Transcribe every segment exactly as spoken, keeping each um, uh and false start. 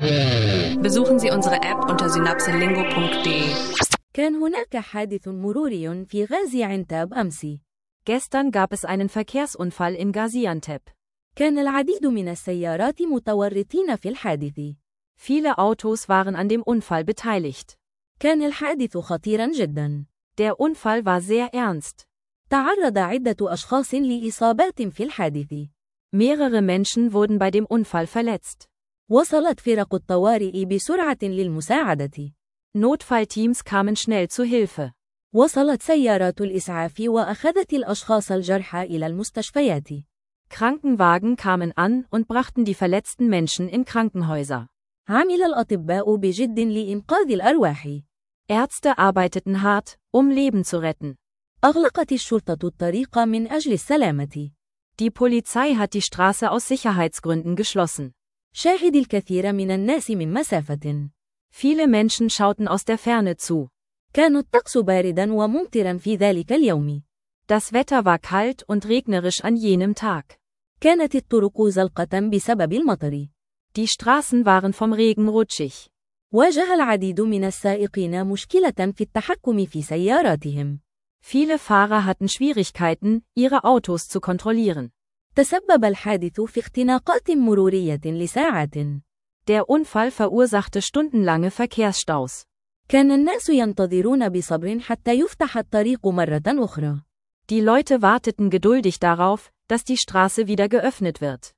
Besuchen Sie unsere App unter synapselingo punkt de. كان هناك حادث مروري في غازي عنتاب أمس. Gestern gab es einen Verkehrsunfall in Gaziantep. كان العديد من السيارات متورطين في الحادث. Viele Autos waren an dem Unfall beteiligt. كان الحادث خطيرا جدا. Der Unfall war sehr ernst. تعرض عدة أشخاص لإصابات في الحادث. Mehrere Menschen wurden bei dem Unfall verletzt. وصلت فرق الطوارئ بسرعة للمساعدة. Notfallteams kamen schnell zu Hilfe. وصلت سيارات الإسعاف وأخذت الأشخاص الجرحى إلى المستشفيات. Krankenwagen kamen an und brachten die verletzten Menschen in Krankenhäuser. عمل الأطباء بجد لإنقاذ الأرواح. Ärzte arbeiteten hart, um Leben zu retten. أغلقت الشرطة الطريق من أجل السلامة. Die Polizei hat die Straße aus Sicherheitsgründen geschlossen. شاهد الكثير من الناس من مسافة. Viele Menschen schauten aus der Ferne zu. كان الطقس باردا وممطرا في ذلك اليوم. Das Wetter war kalt und regnerisch an jenem Tag. كانت الطرق زلقة بسبب المطر. Die Straßen waren vom Regen rutschig. واجه العديد من السائقين مشكلة في التحكم في سياراتهم. Viele Fahrer hatten Schwierigkeiten, ihre Autos zu kontrollieren. تسبب الحادث في اختناقات مرورية لساعات. Der Unfall verursachte stundenlange Verkehrsstaus. كان الناس ينتظرون بصبر حتى يفتح الطريق مرة أخرى. Die Leute warteten geduldig darauf, dass die Straße wieder geöffnet wird.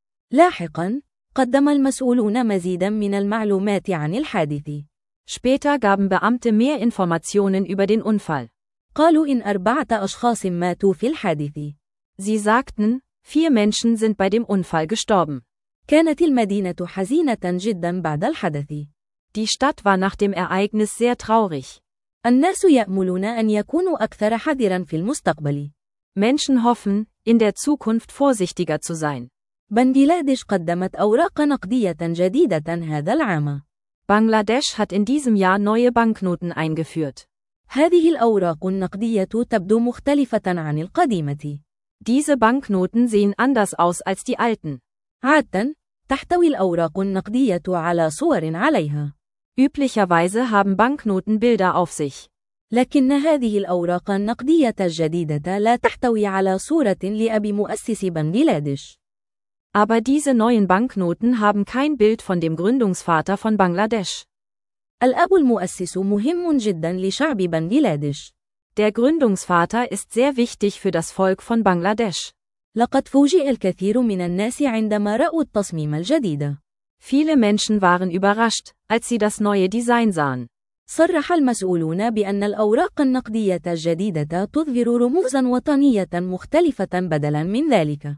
لاحقاً، قدم المسؤولون مزيداً من المعلومات عن الحادث. Später gaben Beamte mehr Informationen über den Unfall. قالوا إن أربعة أشخاص ماتوا في الحادث. Sie sagten, vier Menschen sind bei dem Unfall gestorben. كانت المدينة حزينة جداً بعد الحدث. Die Stadt war nach dem Ereignis sehr traurig. الناس يأملون أن يكونوا أكثر حذراً في المستقبل. Menschen hoffen, in der Zukunft vorsichtiger zu sein. بنغلاديش قدمت أوراق نقدية جديدة هذا العام. Bangladesch hat in diesem Jahr neue Banknoten eingeführt. هذه الأوراق النقدية تبدو مختلفة عن القديمة. Diese Banknoten sehen anders aus als die alten. عادة، تحتوي الأوراق النقدية على صور عليها. Üblicherweise haben Banknoten Bilder auf sich. لكن هذه الأوراق النقدية الجديدة لا تحتوي على صورة لأب مؤسس بنغلاديش. Aber diese neuen Banknoten haben kein Bild von dem Gründungsvater von Bangladesch. الأب المؤسس مهم جدا لشعب بنغلاديش. Der Gründungsvater ist sehr wichtig für das Volk von Bangladesch. لقد فوجئ الكثير من الناس عندما رأوا التصميم الجديد. Viele Menschen waren überrascht, als sie das neue Design sahen. صرح المسؤولون بأن الأوراق النقدية الجديدة تظهر رموزا وطنية مختلفة بدلا من ذلك.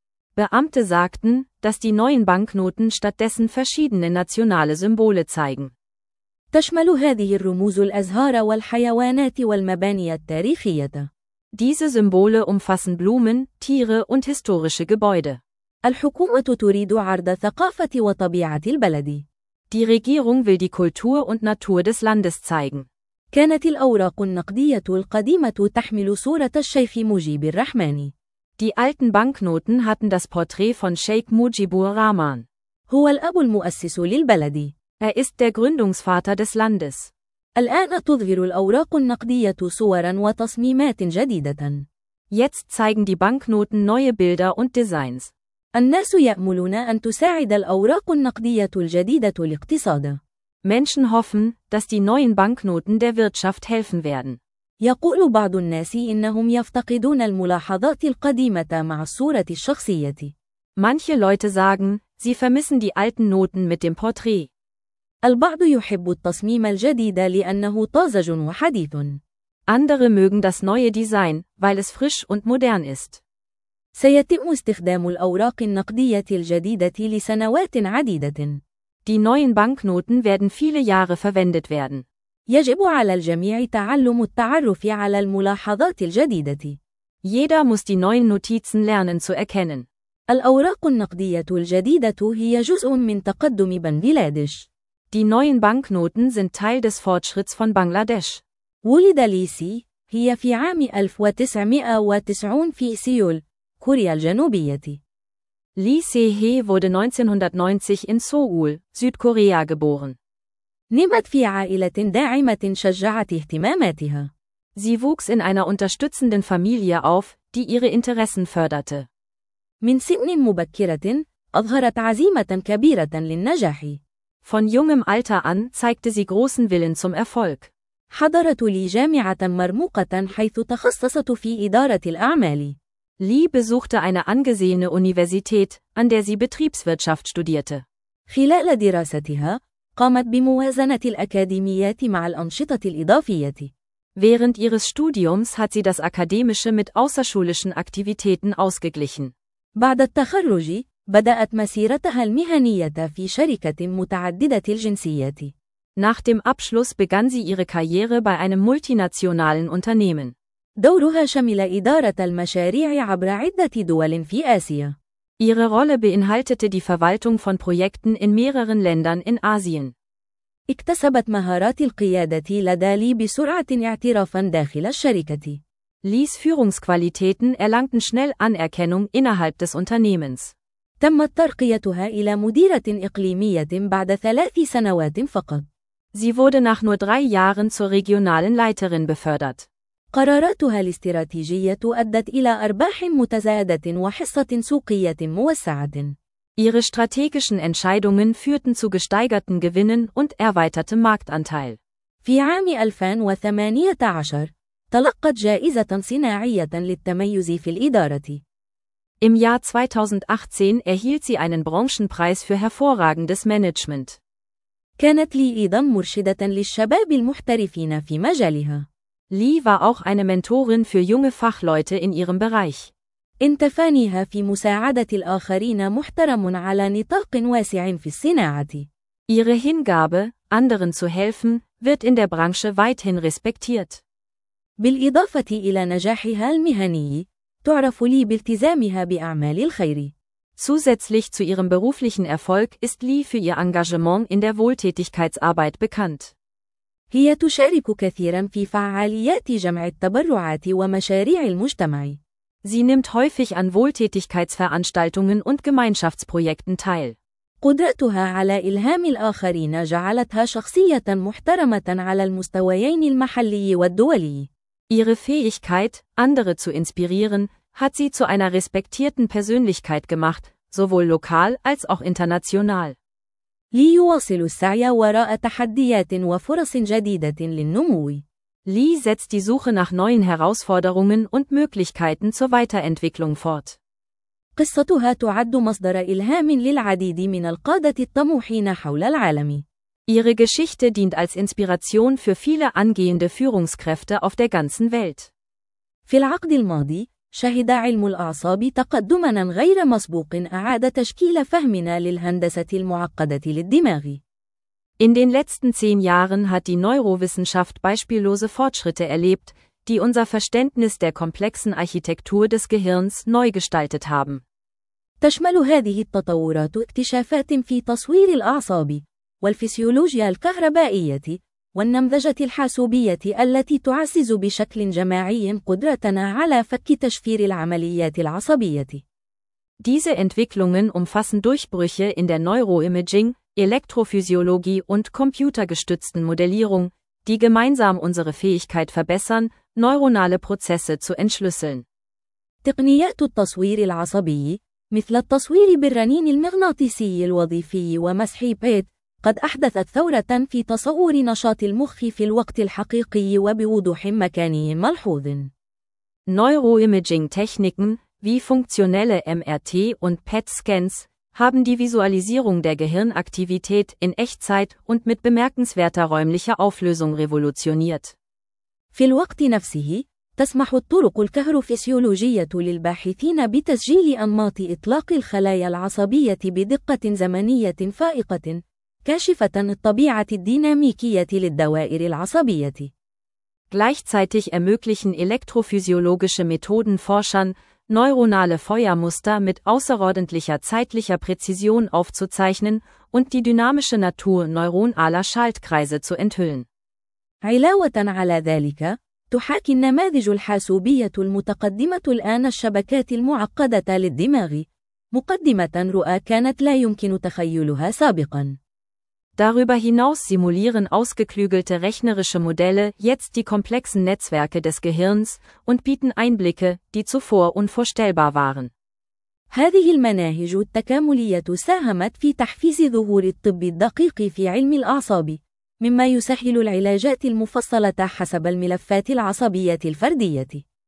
Beamte sagten, dass die neuen Banknoten stattdessen verschiedene nationale Symbole zeigen. تشمل هذه الرموز الأزهار والحيوانات والمباني التاريخية. Diese Symbole umfassen Blumen, Tiere und historische Gebäude. الحكومة تريد عرض ثقافة وطبيعة البلد. Die Regierung will die Kultur und Natur des Landes zeigen. كانت الأوراق النقدية القديمة تحمل صورة الشيخ مجيب الرحمن. Die alten Banknoten hatten das Porträt von Sheikh Mujibur Rahman. هو الأب المؤسس للبلد. Er ist der Gründungsvater des Landes. الآن تظهر الأوراق النقدية صوراً وتصميمات جديدة. Jetzt zeigen die Banknoten neue Bilder und Designs. الناس يأملون أن تساعد الأوراق النقدية الجديدة الاقتصاد. Menschen hoffen, dass die neuen Banknoten der Wirtschaft helfen werden. يقول بعض الناس إنهم يفتقدون الملاحظات القديمة مع الصورة الشخصية. Manche Leute sagen, sie vermissen die alten Noten mit dem Porträt. البعض يحب التصميم الجديد لأنه طازج وحديث. Andere mögen das neue Design, weil es frisch und modern ist. سيتم استخدام الأوراق النقدية الجديدة لسنوات عديدة. Die neuen Banknoten werden viele Jahre verwendet werden. يجب على الجميع تعلم التعرف على الملاحظات الجديدة. Jeder muss die neuen Notizen lernen zu erkennen. الأوراق النقدية الجديدة هي جزء من تقدم بنغلاديش. Die neuen Banknoten sind Teil des Fortschritts von Bangladesch. ولد ليسي هي في عام ألف وتسعمائة وتسعين في سيول، كوريا الجنوبية. Lee Se-hee wurde neunzehnhundertneunzig in Seoul, Südkorea geboren. نمت في عائلة داعمة شجعت اهتماماتها. Sie wuchs in einer unterstützenden Familie auf, die ihre Interessen förderte. من سن مبكرة، أظهرت عزيمة كبيرة للنجاح. Von jungem Alter an zeigte sie großen Willen zum Erfolg. حضرت لي جامعة مرموقة حيث تخصصت في إدارة الأعمال. Lee besuchte eine angesehene Universität, an der sie Betriebswirtschaft studierte. خلال دراستها، قامت بموازنة الأكاديميات مع الأنشطة الإضافية. Während ihres Studiums hat sie das Akademische mit außerschulischen Aktivitäten ausgeglichen. بعد التخرج، بدأت مسيرتها المهنية في شركة متعددة الجنسيات. Nach dem Abschluss begann sie ihre Karriere bei einem multinationalen Unternehmen. دورها شمل إدارة المشاريع عبر عدة دول في آسيا. Ihre Rolle beinhaltete die Verwaltung von Projekten in mehreren Ländern in Asien. اكتسبت مهارات القيادة لدى لي بسرعة اعترافا داخل الشركة. Lees Führungsqualitäten erlangten schnell Anerkennung innerhalb des Unternehmens. تمت ترقيتها إلى مديرة إقليمية بعد ثلاث سنوات فقط. Sie wurde nach nur drei Jahren zur regionalen Leiterin befördert. قراراتها الاستراتيجية أدت إلى أرباح متزايدة وحصة سوقية موسعة. Ihre strategischen Entscheidungen führten zu gesteigerten Gewinnen und erweitertem Marktanteil. في عام ألفين وثمانية عشر، تلقت جائزة صناعية للتميز في الإدارة. Im Jahr zweitausendachtzehn erhielt sie einen Branchenpreis für hervorragendes Management. كانت لي أيضا مرشدة للشباب المحترفين في مجالها. Lee war auch eine Mentorin für junge Fachleute in ihrem Bereich. إن تفانيها في مساعدة الآخرين محترم على نطاق واسع في الصناعة. Ihre Hingabe, anderen zu helfen, wird in der Branche weithin respektiert. بالإضافة إلى نجاحها المهني، تعرف لي بالتزامها بأعمال الخير. Zusätzlich zu ihrem beruflichen Erfolg ist Lee für ihr Engagement in der Wohltätigkeitsarbeit bekannt. هي تشارك كثيرا في فعاليات جمع التبرعات ومشاريع المجتمع. Sie nimmt häufig an Wohltätigkeitsveranstaltungen und Gemeinschaftsprojekten teil. قدرتها على إلهام الآخرين جعلتها شخصية محترمة على المستويين المحلي والدولي. Ihre Fähigkeit, andere zu inspirieren, hat sie zu einer respektierten Persönlichkeit gemacht, sowohl lokal als auch international. ليواصل السعي وراء تحديات وفرص جديدة للنمو. Lee setzt die Suche nach neuen Herausforderungen und Möglichkeiten zur Weiterentwicklung fort. قصتها تعد مصدر إلهام للعديد من القادة الطموحين حول العالم. Ihre Geschichte dient als Inspiration für viele angehende Führungskräfte auf der ganzen Welt. في العقد الماضي، شهد علم الأعصاب تقدماً غير مسبوق أعاد تشكيل فهمنا للهندسة المعقدة للدماغ. In den letzten zehn Jahren hat die Neurowissenschaft beispiellose Fortschritte erlebt, die unser Verständnis der komplexen Architektur des Gehirns neu gestaltet haben. تشمل هذه التطورات اكتشافات في تصوير الأعصاب، والفسيولوجيا الكهربائية، والنمذجة الحاسوبية التي تعزز بشكل جماعي قدرتنا على فك تشفير العمليات العصبية. Diese Entwicklungen umfassen Durchbrüche in der Neuroimaging, Elektrophysiologie und computergestützten Modellierung, die gemeinsam unsere Fähigkeit verbessern, neuronale Prozesse zu entschlüsseln. تقنيات التصوير العصبي، مثل التصوير بالرنين المغناطيسي الوظيفي ومسح بيت، قد أحدثت ثورة في تصور نشاط المخ في الوقت الحقيقي وبوضوح مكاني ملحوظ. Neuroimaging-Techniken, wie funktionelle M R T- und P E T-Scans, haben die Visualisierung der Gehirnaktivität in Echtzeit und mit bemerkenswerter räumlicher Auflösung revolutioniert. في الوقت نفسه، تسمح الطرق الكهروفسيولوجية للباحثين بتسجيل أنماط إطلاق الخلايا العصبية بدقة زمنية فائقة، كاشفة الطبيعة الديناميكية للدوائر العصبية. Gleichzeitig ermöglichen elektrophysiologische Methoden Forschern, neuronale Feuermuster mit außerordentlicher zeitlicher Präzision aufzuzeichnen und die dynamische Natur neuronaler Schaltkreise zu enthüllen. علاوة على ذلك، تحاكي النماذج الحاسوبية المتقدمة الآن الشبكات المعقدة للدماغ، مقدمة رؤى كانت لا يمكن تخيلها سابقا. Darüber hinaus simulieren ausgeklügelte rechnerische Modelle jetzt die komplexen Netzwerke des Gehirns und bieten Einblicke, die zuvor unvorstellbar waren. هذه المناهج التكاملية ساهمت في تحفيز ظهور الطب الدقيق في علم الأعصاب، مما يسهل العلاجات المفصلة حسب الملفات العصبية الفردية.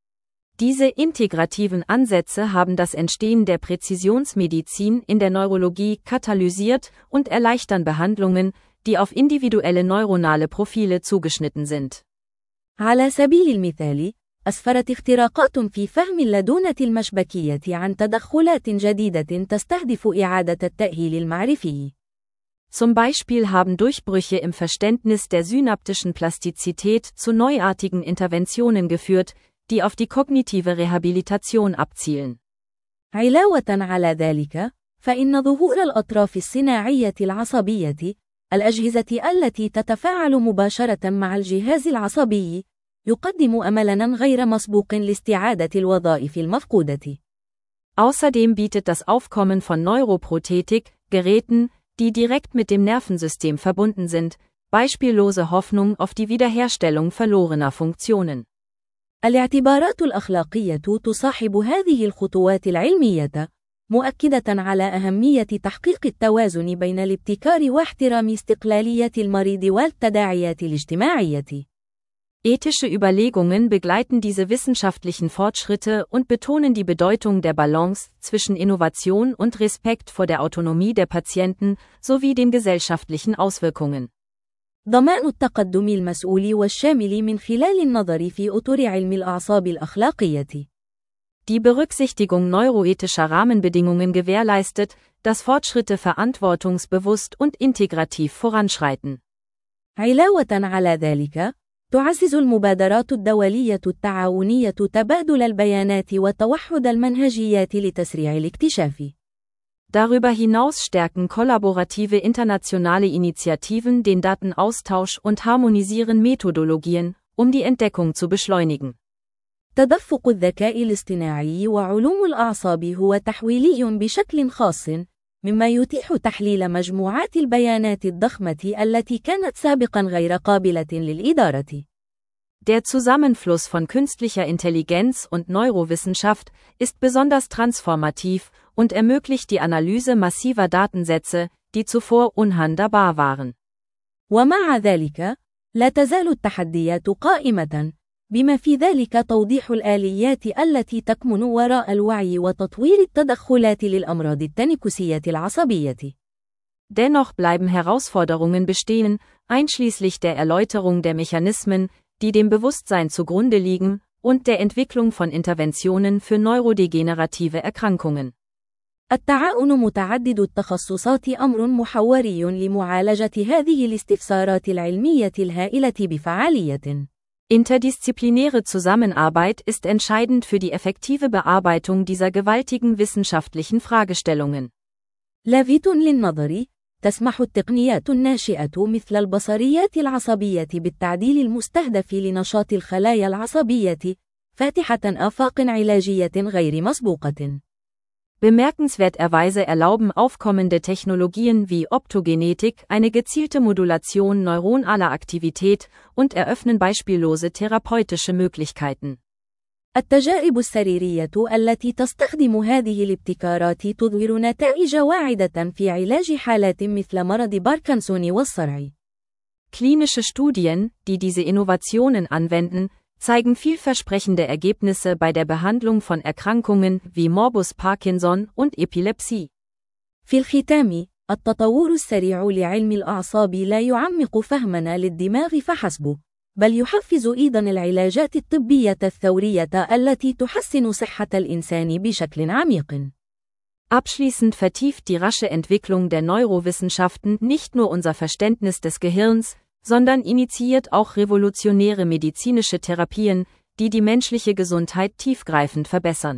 Diese integrativen Ansätze haben das Entstehen der Präzisionsmedizin in der Neurologie katalysiert und erleichtern Behandlungen, die auf individuelle neuronale Profile zugeschnitten sind. على سبيل المثال، أسفرت اختراقات في فهم اللدونة المشبكية عن تدخلات جديدة تستهدف إعادة التأهيل المعرفي. Zum Beispiel haben Durchbrüche im Verständnis der synaptischen Plastizität zu neuartigen Interventionen geführt, die auf die kognitive Rehabilitation abzielen. علاوة على ذلك، فإن ظهور الأطراف الصناعية العصبية، الأجهزة التي تتفاعل مباشرة مع الجهاز العصبي، يقدم أملاً غير مسبوق لاستعادة الوظائف المفقودة. Außerdem bietet das Aufkommen von Neuroprothetik, Geräten, die direkt mit dem Nervensystem verbunden sind, beispiellose Hoffnung auf die Wiederherstellung verlorener Funktionen. الاعتبارات الأخلاقية تصاحب هذه الخطوات العلمية، مؤكدة على أهمية تحقيق التوازن بين الابتكار واحترام استقلالية المريض والتداعيات الاجتماعية. Ethische Überlegungen begleiten diese wissenschaftlichen Fortschritte und betonen die Bedeutung der Balance zwischen Innovation und Respekt vor der Autonomie der Patienten sowie den gesellschaftlichen Auswirkungen. ضمان التقدم المسؤول والشامل من خلال النظر في أطر علم الأعصاب الأخلاقية. Die Berücksichtigung neuroethischer Rahmenbedingungen gewährleistet, dass Fortschritte verantwortungsbewusst und integrativ voranschreiten. علاوة على ذلك، تعزز المبادرات الدولية التعاونية تبادل البيانات وتوحد المنهجيات لتسريع الاكتشاف. Darüber hinaus stärken kollaborative internationale Initiativen den Datenaustausch und harmonisieren Methodologien, um die Entdeckung zu beschleunigen. تدفق الذكاء الاصطناعي وعلوم الأعصاب هو تحويلي بشكل خاص، مما يتيح تحليل مجموعات البيانات الضخمة التي كانت سابقاً غير قابلة للإدارة. Der Zusammenfluss von künstlicher Intelligenz und Neurowissenschaft ist besonders transformativ und ermöglicht die Analyse massiver Datensätze, die zuvor unhandhabbar waren. ومع ذلك، لا تزال التحديات قائمة، بما في ذلك توضيح الآليات التي تكمن وراء الوعي وتطوير التدخلات للأمراض التنكسية العصبية. Dennoch bleiben Herausforderungen bestehen, einschließlich der Erläuterung der Mechanismen, die dem Bewusstsein zugrunde liegen, und der Entwicklung von Interventionen für neurodegenerative Erkrankungen. التعاون متعدد التخصصات أمر محوري لمعالجة هذه الاستفسارات العلمية الهائلة بفعالية. Interdisziplinäre Zusammenarbeit ist entscheidend für die effektive Bearbeitung dieser gewaltigen wissenschaftlichen Fragestellungen. لافت للنظر، تسمح التقنيات الناشئة مثل البصريات العصبية بالتعديل المستهدف لنشاط الخلايا العصبية، فاتحة آفاق علاجية غير مسبوقة. Bemerkenswerterweise erlauben aufkommende Technologien wie Optogenetik eine gezielte Modulation neuronaler Aktivität und eröffnen beispiellose therapeutische Möglichkeiten. التجارب السريرية التي تستخدم هذه الابتكارات تظهر نتائج واعدة في علاج حالات مثل مرض باركنسون والصرع. Klinische Studien, die diese Innovationen anwenden, zeigen vielversprechende Ergebnisse bei der Behandlung von Erkrankungen wie Morbus Parkinson und Epilepsie. في الختام، التطور السريع لعلم الأعصاب لا يعمق فهمنا للدماغ فحسب، بل يحفز أيضاً العلاجات الطبية الثورية التي تحسن صحة الإنسان بشكل عميق. Abschließend vertieft die rasche Entwicklung der Neurowissenschaften nicht nur unser Verständnis des Gehirns, sondern initiiert auch revolutionäre medizinische Therapien, die die menschliche Gesundheit tiefgreifend verbessern.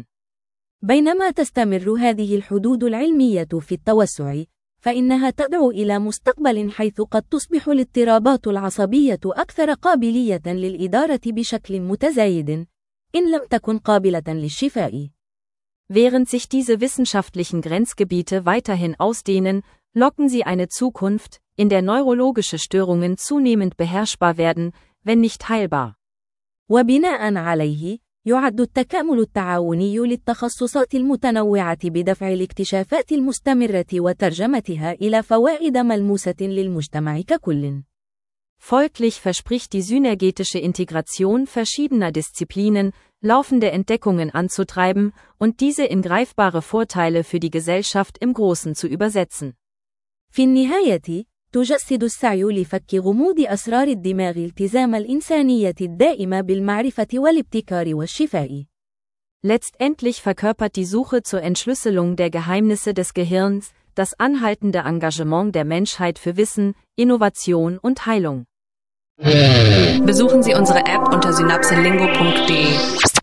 بينما تستمر هذه الحدود العلمية في التوسع، فإنها تدعو إلى مستقبل حيث قد تصبح الاضطرابات العصبية أكثر قابلية للإدارة بشكل متزايد، إن لم تكن قابلة للشفاء. Während sich diese wissenschaftlichen Grenzgebiete weiterhin ausdehnen, locken sie eine Zukunft, in der neurologische Störungen zunehmend beherrschbar werden, wenn nicht heilbar. وبناء عليه، يعد التكامل التعاوني للتخصصات المتنوعة بدفع الاكتشافات المستمرة وترجمتها إلى فوائد ملموسة للمجتمع ككل. Folglich verspricht die synergetische Integration verschiedener Disziplinen, laufende Entdeckungen anzutreiben und diese in greifbare Vorteile für die Gesellschaft im Großen zu übersetzen. في النهاية، تجسد السعي لفك غموض أسرار الدماغ التزام الإنسانية الدائم بالمعرفة والابتكار والشفاء. Letztendlich verkörpert die Suche zur Entschlüsselung der Geheimnisse des Gehirns das anhaltende Engagement der Menschheit für Wissen, Innovation und Heilung. Besuchen Sie unsere App unter synapselingo punkt de.